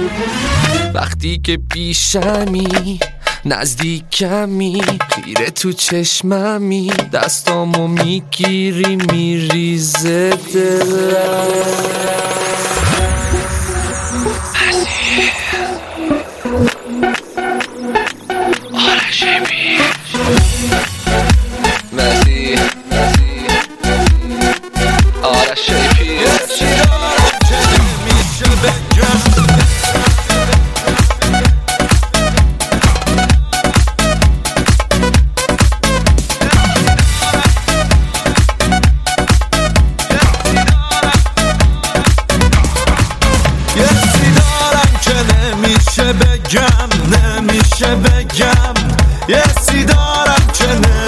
وقتی که پیشمی نزدیکمی خیره تو چشممی دستامو میگیری میریزه دلم نمیشه بگم یه سی دارم که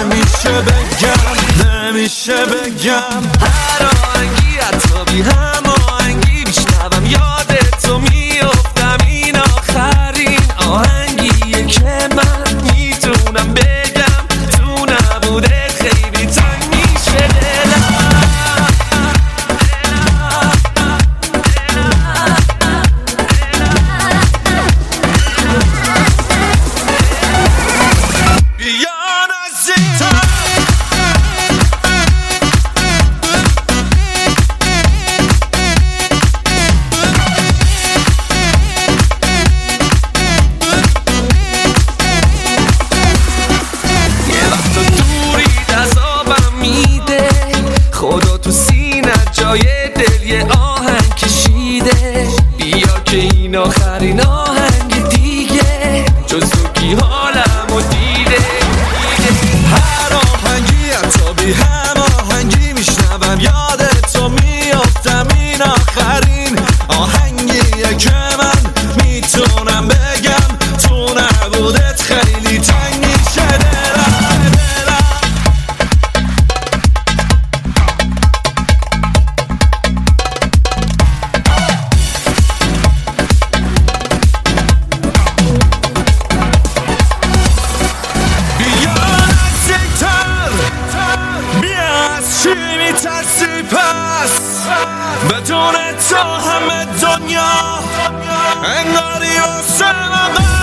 نمیشه بگم هر آهنگی حتی بی هماهنگی میشنوم یادتو میافتم این آخرین آهنگیه که من میتونم بگم تو نبوده خیلی تنگ میشه دلم خدا تو سینه جای دل یه آهنگ کشیده بیا که این آخرین آهنگ دیگه جز تو کی حالمو دیده هر آهنگی حتی بی هم آهنگی میشنوم یادتو میافتم این آخرین آهنگیه که من میتونم بگم تو نبودت خیلی تنگ میشه دلم میترسی پس بدون تو همه دنیا انگاری واسه من